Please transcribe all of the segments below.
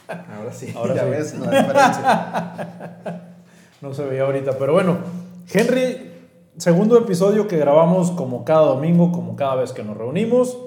Ahora sí, Ahora ya sí. ves la diferencia. No se veía ahorita, pero bueno, Henry, segundo episodio que grabamos como cada domingo, como cada vez que nos reunimos.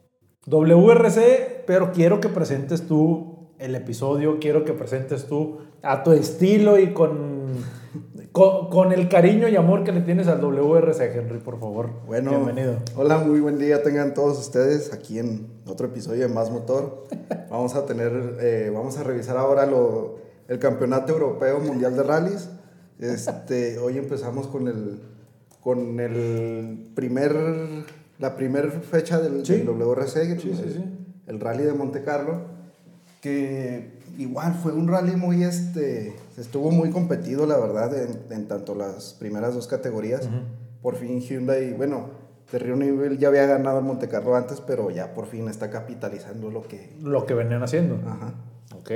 WRC, pero quiero que presentes tú el episodio, quiero que presentes tú a tu estilo y con el cariño y amor que le tienes al WRC, Henry, por favor. Bueno, bienvenido. Hola, muy buen día tengan todos ustedes aquí en otro episodio de Más Motor. Vamos a revisar ahora el Campeonato Europeo Mundial de Rallys. Hoy empezamos con la primera fecha del WRC, el Rally de Monte Carlo, que igual fue un rally muy, estuvo muy competido, la verdad, en tanto las primeras dos categorías. Uh-huh. Por fin Hyundai, bueno, Terry Newell ya había ganado el Monte Carlo antes, pero ya por fin está capitalizando lo que venían haciendo. Ajá. Ok.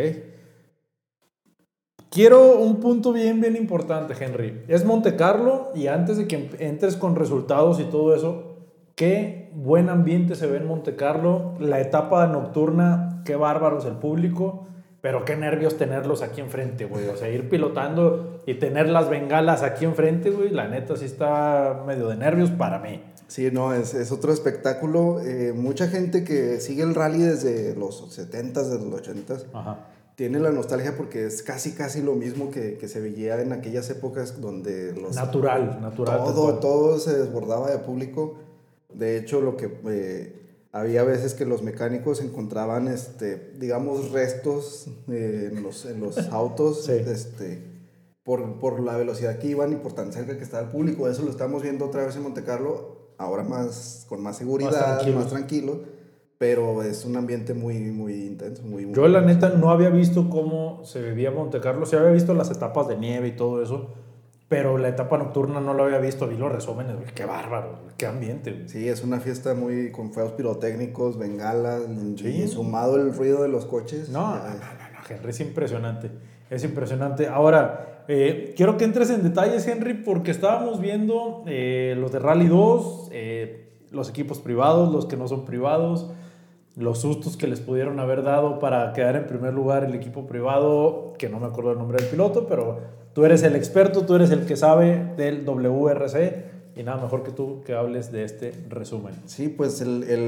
Quiero un punto bien importante, Henry. Es Monte Carlo y antes de que entres con resultados y todo eso, qué buen ambiente se ve en Monte Carlo. La etapa nocturna, qué bárbaros el público, pero qué nervios tenerlos aquí enfrente, güey. O sea, ir pilotando y tener las bengalas aquí enfrente, güey, la neta sí está medio de nervios para mí. Sí, no, es otro espectáculo. Mucha gente que sigue el rally desde los 70s, desde los 80s, ajá, tiene la nostalgia porque es casi lo mismo que se veía en aquellas épocas donde natural todo se desbordaba de público. De hecho, había veces que los mecánicos encontraban digamos restos en los autos, sí, por la velocidad que iban y por tan cerca que estaba el público. Eso lo estamos viendo otra vez en Monte Carlo, ahora con más seguridad, más tranquilo. Pero es un ambiente muy intenso, muy Yo la neta no había visto cómo se vivía Monte Carlo. Sí había visto las etapas de nieve y todo eso, pero la etapa nocturna no lo había visto. Vi los resúmenes, güey. Qué bárbaro, qué ambiente, güey. Sí, es una fiesta con fuegos pirotécnicos, bengalas, sí, y sumado el ruido de los coches. No, Henry, es impresionante. Es impresionante. Ahora, quiero que entres en detalles, Henry, porque estábamos viendo los de Rally 2, los equipos privados, los que no son privados, los sustos que les pudieron haber dado para quedar en primer lugar el equipo privado, que no me acuerdo el nombre del piloto, pero tú eres el experto, tú eres el que sabe del WRC y nada mejor que tú que hables de este resumen. Sí, pues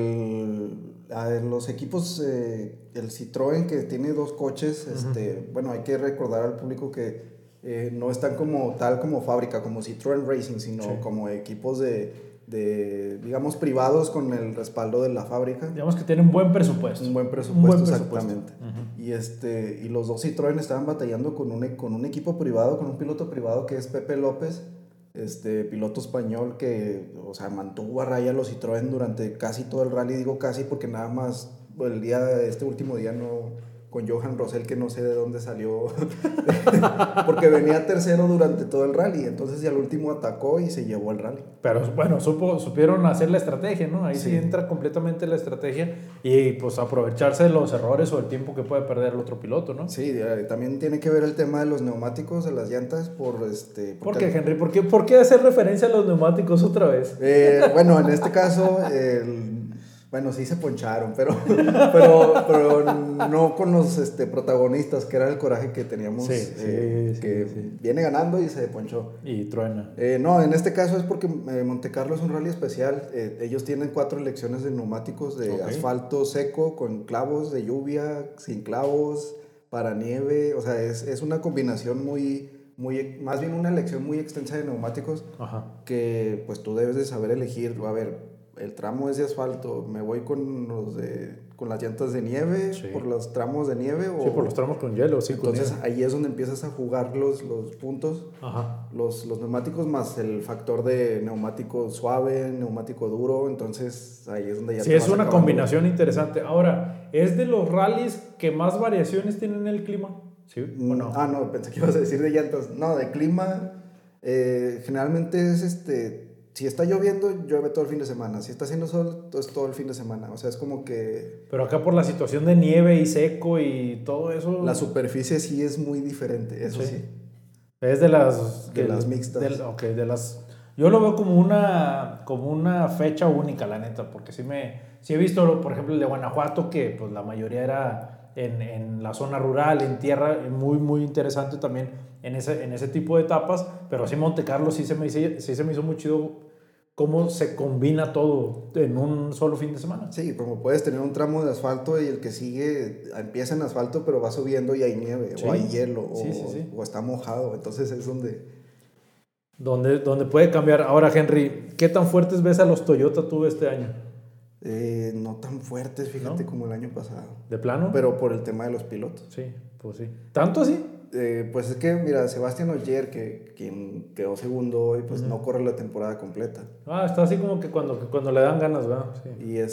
los equipos, el Citroën, que tiene dos coches, uh-huh, bueno, hay que recordar al público que no están como fábrica, como Citroën Racing, sino sí, como equipos digamos, privados con el respaldo de la fábrica. Digamos que tienen un buen presupuesto. Un buen presupuesto, exactamente. Uh-huh. Y los dos Citroën estaban batallando con un equipo privado, con un piloto privado que es Pepe López, piloto español que, o sea, mantuvo a raya los Citroën durante casi todo el rally. Digo casi porque nada más último día con Johan Rosell, que no sé de dónde salió, porque venía tercero durante todo el rally, entonces ya al último atacó y se llevó el rally. Pero bueno, supieron hacer la estrategia, ¿no? Ahí sí entra completamente la estrategia y pues aprovecharse de los errores o el tiempo que puede perder el otro piloto, ¿no? Sí, también tiene que ver el tema de los neumáticos, de las llantas, ¿Por qué, Henry? ¿Por qué hacer referencia a los neumáticos otra vez? Bueno, en este caso, bueno, sí se poncharon, pero no con los protagonistas, que era el coraje que teníamos, que viene ganando y se ponchó. Y truena. No, en este caso es porque Monte Carlo es un rally especial. Ellos tienen 4 elecciones de neumáticos de asfalto seco, con clavos de lluvia, sin clavos, para nieve. O sea, es una combinación más bien una elección muy extensa de neumáticos. Ajá. Que pues tú debes de saber elegir. A ver, el tramo es de asfalto, me voy con las llantas de nieve, sí, por los tramos de nieve, sí, por los tramos con hielo, sí. Entonces ahí es donde empiezas a jugar los puntos. Ajá. Los neumáticos más el factor de neumático suave, neumático duro. Entonces ahí es donde ya sí, es una combinación interesante. Ahora, ¿es de los rallies que más variaciones tienen en el clima? ¿Sí o no? No, pensé que ibas a decir de llantas. No, de clima generalmente es si está lloviendo, llueve todo el fin de semana. Si está haciendo sol, es todo el fin de semana. O sea, es como que... Pero acá por la situación de nieve y seco y todo eso... La superficie sí es muy diferente, eso sí. Es de las... De las mixtas. De las... Yo lo veo como una fecha única, la neta, porque sí he visto, por ejemplo, el de Guanajuato, que pues la mayoría era en la zona rural, en tierra, muy, muy interesante también en ese tipo de etapas, pero sí Monte Carlo sí se me hizo muy chido cómo se combina todo en un solo fin de semana. Sí, como puedes tener un tramo de asfalto y el que sigue empieza en asfalto, pero va subiendo y hay nieve, Sí, o hay hielo, sí. o está mojado. Entonces es donde puede cambiar. Ahora, Henry, ¿qué tan fuertes ves a los Toyota tú este año? No tan fuertes, fíjate, ¿No? como el año pasado. ¿De plano? Pero por el tema de los pilotos. Sí, pues sí. ¿Tanto así? Pues es que, mira, Sebastián Ogier, quien quedó segundo hoy, pues no corre la temporada completa. Está así como que cuando le dan ganas, ¿verdad? Sí.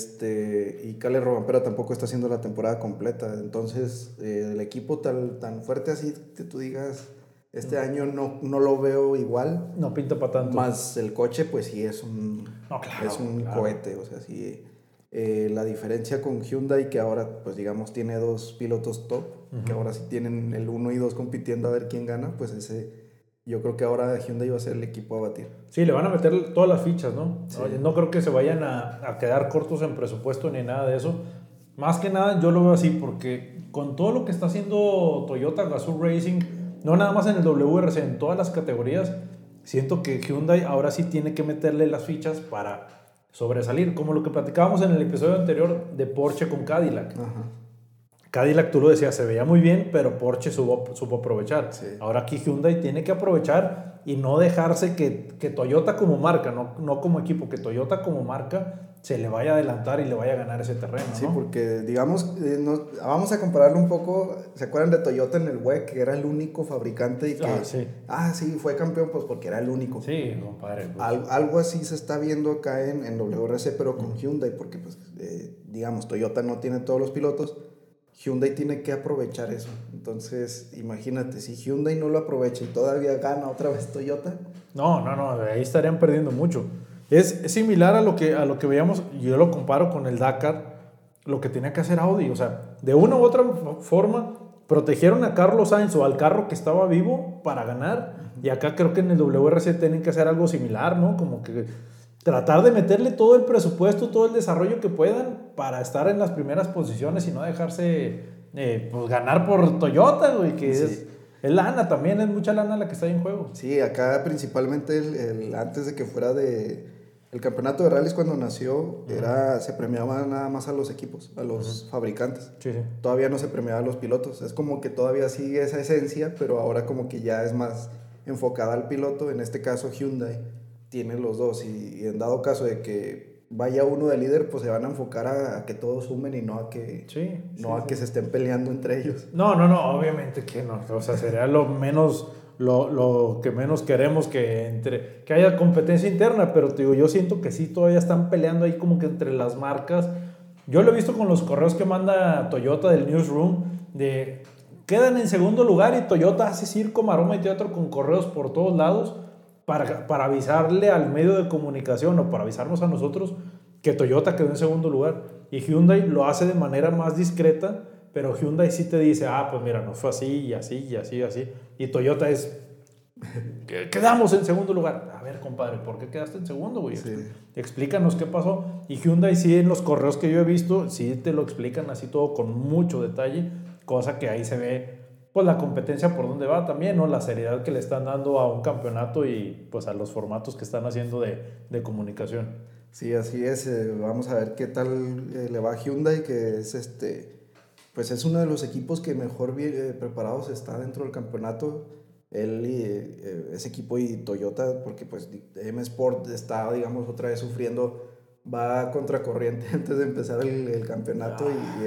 Y Kalle Robampera tampoco está haciendo la temporada completa. Entonces, el equipo tan fuerte así que tú digas, este año no lo veo igual. No pinta para tanto. Más el coche, pues sí es claro. Cohete. O sea, sí. La diferencia con Hyundai, que ahora, pues digamos, tiene dos pilotos top, que ahora sí tienen el 1 y 2 compitiendo a ver quién gana, pues yo creo que ahora Hyundai va a ser el equipo a batir. Sí, le van a meter todas las fichas, ¿no? Sí. No creo que se vayan a quedar cortos en presupuesto ni nada de eso. Más que nada, yo lo veo así, porque con todo lo que está haciendo Toyota Gazoo Racing, no nada más en el WRC, en todas las categorías, siento que Hyundai ahora sí tiene que meterle las fichas para sobresalir, como lo que platicábamos en el episodio anterior de Porsche con Cadillac. Ajá. Cadillac, tú lo decías, se veía muy bien, pero Porsche supo aprovechar. Sí. Ahora aquí Hyundai tiene que aprovechar y no dejarse que Toyota como marca, no como equipo, que Toyota como marca se le vaya a adelantar y le vaya a ganar ese terreno, ¿no? Sí, porque digamos, vamos a compararlo un poco. ¿Se acuerdan de Toyota en el WEC, que era el único fabricante y que sí, fue campeón pues porque era el único? Sí, compadre. Pues. Algo así se está viendo acá en WRC, pero con Hyundai, porque pues digamos, Toyota no tiene todos los pilotos. Hyundai tiene que aprovechar eso. Entonces, imagínate, si Hyundai no lo aprovecha y todavía gana otra vez Toyota. No, ahí estarían perdiendo mucho. Es similar a lo que veíamos, yo lo comparo con el Dakar, lo que tenía que hacer Audi. O sea, de una u otra forma, protegieron a Carlos Sainz o al carro que estaba vivo para ganar. Y acá creo que en el WRC tienen que hacer algo similar, ¿no? Como que tratar de meterle todo el presupuesto, todo el desarrollo que puedan para estar en las primeras posiciones y no dejarse pues ganar por Toyota, güey, que sí. Es lana también, es mucha lana la que está ahí en juego. Sí, acá principalmente antes de que fuera el campeonato de rallies, cuando nació, se premiaba nada más a los equipos, a los fabricantes. Sí. Todavía no se premiaba a los pilotos. Es como que todavía sigue esa esencia, pero ahora como que ya es más enfocada al piloto. En este caso Hyundai tiene los dos, y en dado caso de que vaya uno de líder, pues se van a enfocar a que todos sumen y no a que que se estén peleando entre ellos. No, obviamente que no. O sea, sería lo que menos queremos, que haya competencia interna, pero te digo, yo siento que sí todavía están peleando ahí como que entre las marcas. Yo lo he visto con los correos que manda Toyota del Newsroom, quedan en segundo lugar y Toyota hace circo, maroma y teatro con correos por todos lados para avisarle al medio de comunicación o para avisarnos a nosotros que Toyota quedó en segundo lugar. Y Hyundai lo hace de manera más discreta, pero Hyundai sí te dice, pues mira, no fue así y así y así y así. Y Toyota quedamos en segundo lugar. A ver, compadre, ¿por qué quedaste en segundo, güey? Sí. Explícanos qué pasó. Y Hyundai sí, en los correos que yo he visto, sí te lo explican así todo con mucho detalle, cosa que ahí se ve pues la competencia por dónde va también, ¿no? La seriedad que le están dando a un campeonato y pues a los formatos que están haciendo de comunicación. Sí, así es. Vamos a ver qué tal le va a Hyundai, que es pues es uno de los equipos que mejor preparados está dentro del campeonato. Él y ese equipo y Toyota, porque pues M Sport está, digamos, otra vez sufriendo, va contracorriente antes de empezar el campeonato y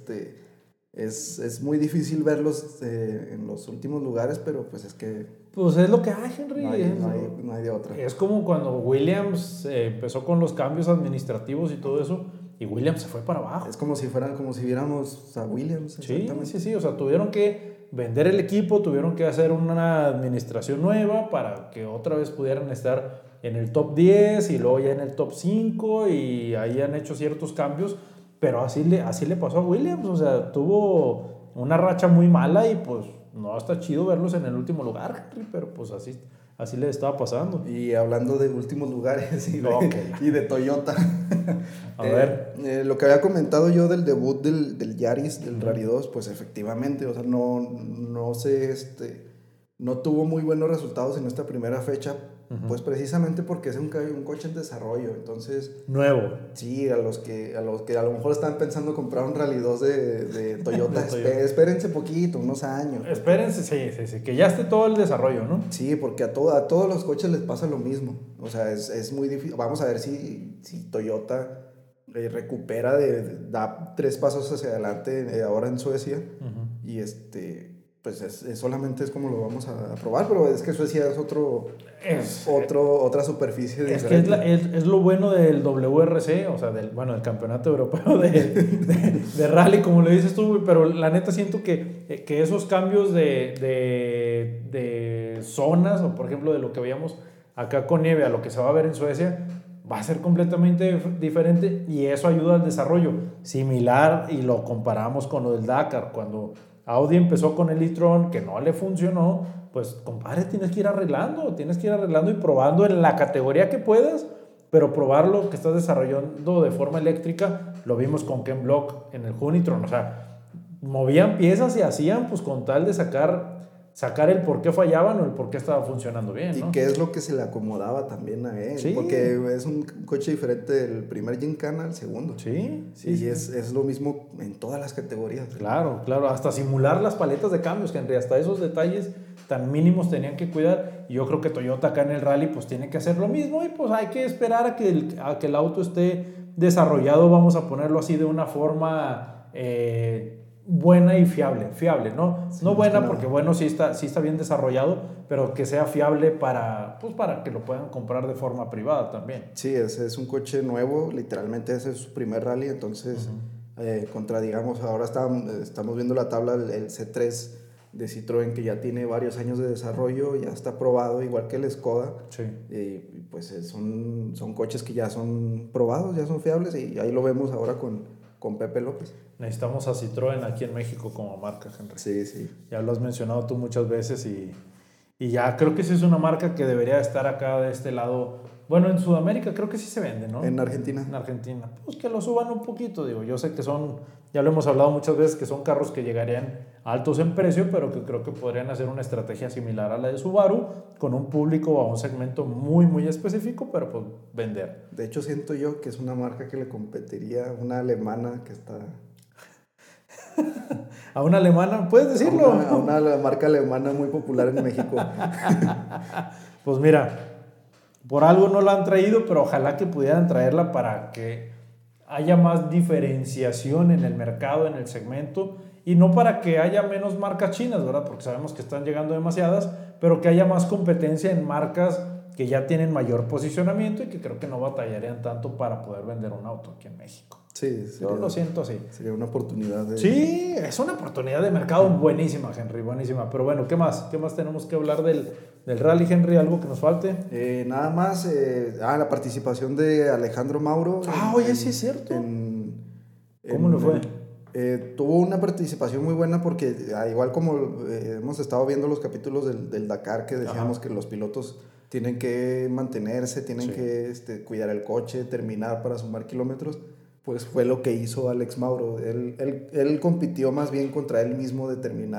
es muy difícil verlos en los últimos lugares, pero pues es que... Pues es lo que hay, Henry. No hay de otra. Es como cuando Williams empezó con los cambios administrativos y todo eso, y Williams se fue para abajo. Es como si viéramos a Williams. Sí. O sea, tuvieron que vender el equipo, tuvieron que hacer una administración nueva para que otra vez pudieran estar en el top 10 y luego ya en el top 5 y ahí han hecho ciertos cambios. Pero así le pasó a Williams, o sea, tuvo una racha muy mala y pues no está chido verlos en el último lugar, pero pues así así le estaba pasando. Y hablando de últimos lugares y de Toyota. A ver. Lo que había comentado yo del debut del Yaris, del Rally 2, pues efectivamente, o sea, no sé, no tuvo muy buenos resultados en esta primera fecha, pues precisamente porque es un coche en desarrollo, entonces... Nuevo. Sí, a los que a lo mejor están pensando comprar un Rally 2 de Toyota, espérense poquito, unos años. Porque... Espérense, sí, que ya esté todo el desarrollo, ¿no? Sí, porque a todos los coches les pasa lo mismo, o sea, es muy difícil. Vamos a ver si Toyota recupera, da 3 pasos hacia adelante ahora en Suecia, y pues solamente es como lo vamos a probar, pero es que Suecia es otra superficie diferente. Que es lo bueno del WRC, o sea, del Campeonato Europeo de Rally, como le dices tú, pero la neta siento que esos cambios de zonas, o por ejemplo de lo que veíamos acá con nieve a lo que se va a ver en Suecia, va a ser completamente diferente, y eso ayuda al desarrollo. Similar, y lo comparamos con lo del Dakar, cuando Audi empezó con el e-tron, que no le funcionó, pues compadre, tienes que ir arreglando y probando en la categoría que puedas, pero probar lo que estás desarrollando de forma eléctrica. Lo vimos con Ken Block en el Hunitron, o sea, movían piezas y hacían pues con tal de sacar el por qué fallaban o el por qué estaba funcionando bien, ¿no? Y qué es lo que se le acomodaba también a él, sí, porque es un coche diferente del primer Gincana al segundo. Sí. Es lo mismo en todas las categorías. Claro, hasta simular las paletas de cambios, Henry, hasta esos detalles tan mínimos tenían que cuidar, y yo creo que Toyota acá en el Rally pues tiene que hacer lo mismo, y pues hay que esperar a que el auto esté desarrollado, vamos a ponerlo así, de una forma buena y fiable, ¿no? Sí, no buena porque bueno, sí está bien desarrollado, pero que sea fiable para que lo puedan comprar de forma privada también. Sí, es un coche nuevo, literalmente ese es su primer Rally, entonces digamos, ahora estamos viendo la tabla, el C3 de Citroën, que ya tiene varios años de desarrollo, ya está probado, igual que el Skoda. Sí. Pues son coches que ya son probados, ya son fiables, y ahí lo vemos ahora con Pepe López. Necesitamos a Citroën aquí en México como marca, Henry. Sí. Ya lo has mencionado tú muchas veces, y ya creo que sí es una marca que debería estar acá de este lado. Bueno, en Sudamérica creo que sí se vende, ¿no? En Argentina. En Argentina. Pues que lo suban un poquito, digo. Yo sé que ya lo hemos hablado muchas veces, que son carros que llegarían altos en precio, pero que creo que podrían hacer una estrategia similar a la de Subaru, con un público o a un segmento muy, muy específico, pero pues vender. De hecho, siento yo que es una marca que le competiría a una alemana que está... ¿A una alemana? ¿Puedes decirlo? A una marca alemana muy popular en México. Pues mira, por algo no la han traído, pero ojalá que pudieran traerla para que haya más diferenciación en el mercado, en el segmento, y no para que haya menos marcas chinas, ¿verdad? Porque sabemos que están llegando demasiadas, pero que haya más competencia en marcas que ya tienen mayor posicionamiento y que creo que no batallarían tanto para poder vender un auto aquí en México. Sí, yo lo siento así. Sería una oportunidad de... Sí, es una oportunidad de mercado buenísima, Henry, buenísima. Pero bueno, ¿qué más? ¿Qué más tenemos que hablar del Rally, Henry? ¿Algo que nos falte? Nada más, la participación de Alejandro Mauro. Oye, sí es cierto. ¿Cómo le fue? Tuvo una participación muy buena porque, igual como hemos estado viendo los capítulos del Dakar, que decíamos que los pilotos tienen que mantenerse, tienen que cuidar el coche, terminar para sumar kilómetros, pues fue lo que hizo Alex Mauro. Él compitió más bien contra él mismo de terminar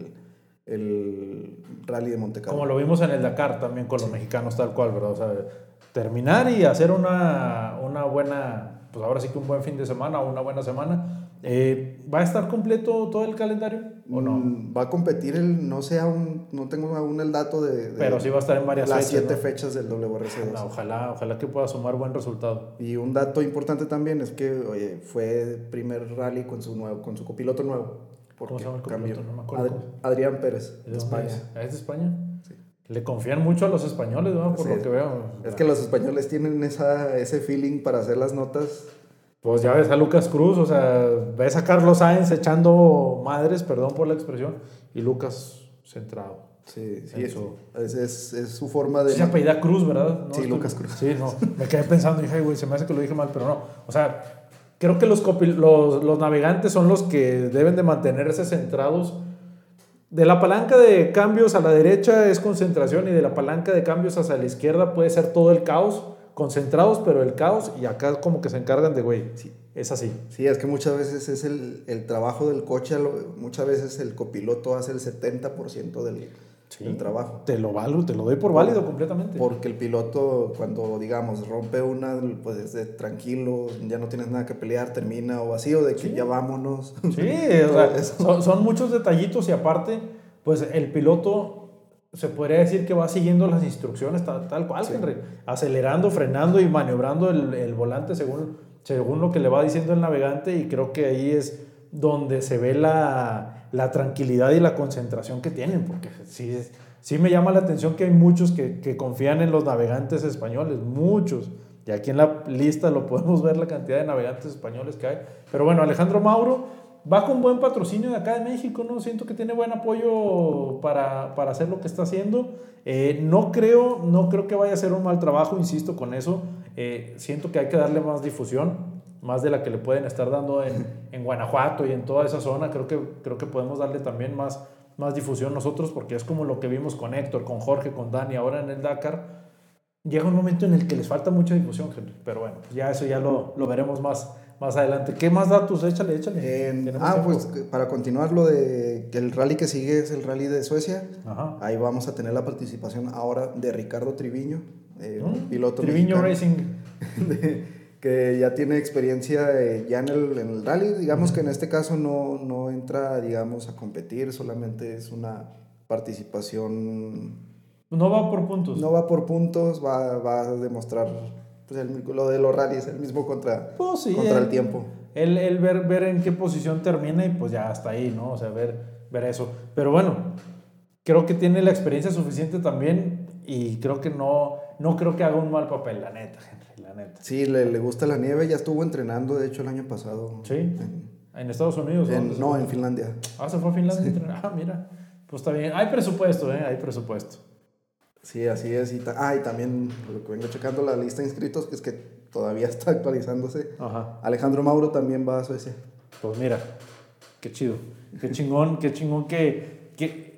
el Rally de Monte Carlo. Como lo vimos en el Dakar también con los mexicanos, tal cual, ¿verdad? O sea, terminar y hacer una buena, pues ahora sí que un buen fin de semana o una buena semana. ¿Va a estar completo todo el calendario o no? Va a competir no tengo aún el dato pero sí va a estar en varias las fechas, 7 ¿no? fechas del WRC2. Ojalá que pueda sumar buen resultado. Y un dato importante también es que fue primer rally con su copiloto nuevo. ¿Cómo se llama el copiloto? No me acuerdo. Adrián Pérez, de España. ¿Es de España? Sí. Le confían mucho a los españoles, ¿no? Por lo que veo. Es que los españoles tienen ese feeling para hacer las notas. Pues ya ves a Lucas Cruz, o sea, ves a Carlos Sainz echando madres, perdón por la expresión, y Lucas centrado. Sí, es su forma de... Se apellida Cruz, ¿verdad? Sí, Lucas Cruz. Sí, no, me quedé pensando, dije, güey, se me hace que lo dije mal, pero no. O sea, creo que los navegantes son los que deben de mantenerse centrados De la palanca de cambios a la derecha es concentración y de la palanca de cambios hacia la izquierda puede ser todo el caos, concentrados pero el caos, y acá como que se encargan de, güey, sí, es así. Sí, es que muchas veces es el trabajo del coche, muchas veces el copiloto hace el 70% del trabajo. Te lo doy por válido completamente. Porque el piloto cuando, digamos, rompe una, pues es de tranquilo, ya no tienes nada que pelear, termina o así, o de que ya vámonos. Sí, o sea, son muchos detallitos y aparte, pues el piloto se podría decir que va siguiendo las instrucciones tal cual, Henry, acelerando, frenando y maniobrando el volante según lo que le va diciendo el navegante, y creo que ahí es donde se ve la tranquilidad y la concentración que tienen, porque sí me llama la atención que hay muchos que confían en los navegantes españoles, muchos, y aquí en la lista lo podemos ver la cantidad de navegantes españoles que hay, pero bueno, Alejandro Mauro va con buen patrocinio de acá de México, ¿no? Siento que tiene buen apoyo para hacer lo que está haciendo. No creo que vaya a ser un mal trabajo, insisto con eso. Siento que hay que darle más difusión, más de la que le pueden estar dando en Guanajuato y en toda esa zona. Creo que podemos darle también más difusión nosotros, porque es como lo que vimos con Héctor, con Jorge, con Dani, ahora en el Dakar. Llega un momento en el que les falta mucha difusión, Henry. Pero bueno, ya eso ya lo veremos más adelante. ¿Qué más datos? Échale. Pues para continuar lo de que el rally que sigue es el rally de Suecia. Ajá. Ahí vamos a tener la participación ahora de Ricardo Triviño, un piloto Triviño mexicano, Racing. que ya tiene experiencia ya en el rally. Digamos que en este caso no entra, digamos, a competir, solamente es una participación. No va por puntos. No va por puntos, va a demostrar pues lo de los rallies, el mismo contra el tiempo. El ver en qué posición termina y pues ya hasta ahí, ¿no? O sea, ver eso. Pero bueno, creo que tiene la experiencia suficiente también y creo que no creo que haga un mal papel, la neta, Henry, la neta. Sí, le gusta la nieve, ya estuvo entrenando, de hecho, el año pasado. Sí, en Estados Unidos. No, en Finlandia. Se fue a Finlandia a entrenar. Mira, pues está bien. Hay presupuesto, hay presupuesto. Sí, así es. Y también lo que vengo checando la lista de inscritos, que es que todavía está actualizándose. Ajá. Alejandro Mauro también va a Suecia. Pues mira, qué chido, qué chingón que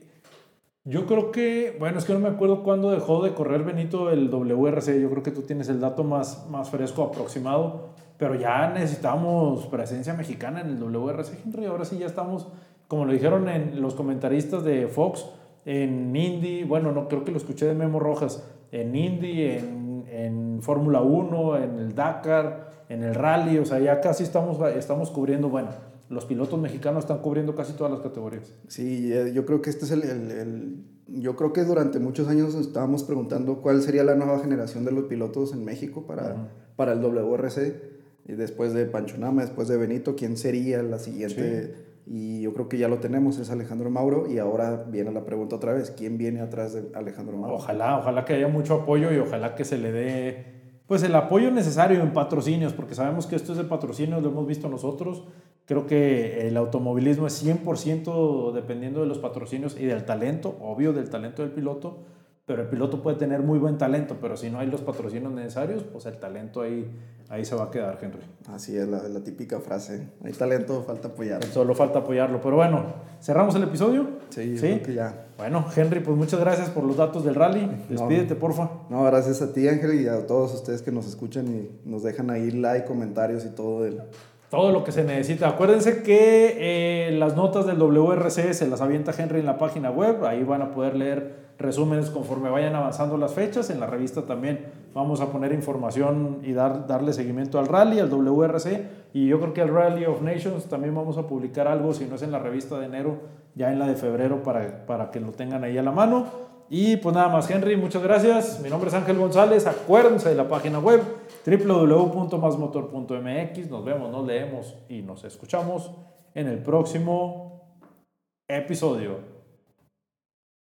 yo creo que, bueno, es que no me acuerdo cuándo dejó de correr Benito el WRC. Yo creo que tú tienes el dato más fresco, aproximado, pero ya necesitamos presencia mexicana en el WRC, Henry. Ahora sí ya estamos, como lo dijeron en los comentaristas de Fox, en Indy, bueno, no creo que lo escuché de Memo Rojas, en Indy, en Fórmula 1, en el Dakar, en el Rally, o sea, ya casi estamos cubriendo, bueno, los pilotos mexicanos están cubriendo casi todas las categorías. Sí, yo creo que este es yo creo que durante muchos años nos estábamos preguntando cuál sería la nueva generación de los pilotos en México para el WRC, y después de Pancho Nama, después de Benito, ¿quién sería la siguiente? Sí. Y yo creo que ya lo tenemos, es Alejandro Mauro, y ahora viene la pregunta otra vez, ¿quién viene atrás de Alejandro Mauro? Ojalá que haya mucho apoyo y ojalá que se le dé pues el apoyo necesario en patrocinios, porque sabemos que esto es de patrocinios, lo hemos visto nosotros. Creo que el automovilismo es 100% dependiendo de los patrocinios y del talento, obvio del talento del piloto, pero el piloto puede tener muy buen talento, pero si no hay los patrocinios necesarios, pues el talento ahí se va a quedar, Henry. Así es la típica frase, hay talento, falta apoyarlo. Solo falta apoyarlo, pero bueno, ¿cerramos el episodio? Sí, creo que ya. Bueno, Henry, pues muchas gracias por los datos del rally, despídete, porfa. No, gracias a ti, Ángel, y a todos ustedes que nos escuchan y nos dejan ahí like, comentarios y todo lo que se necesita. Acuérdense que las notas del WRC se las avienta Henry en la página web, ahí van a poder leer resúmenes conforme vayan avanzando las fechas. En la revista también vamos a poner información y darle seguimiento al rally, al WRC, y yo creo que al Rally of Nations también vamos a publicar algo, si no es en la revista de enero, ya en la de febrero, para que lo tengan ahí a la mano. Y pues nada más, Henry, muchas gracias. Mi nombre es Ángel González. Acuérdense de la página web www.masmotor.mx. Nos vemos, nos leemos y nos escuchamos en el próximo episodio.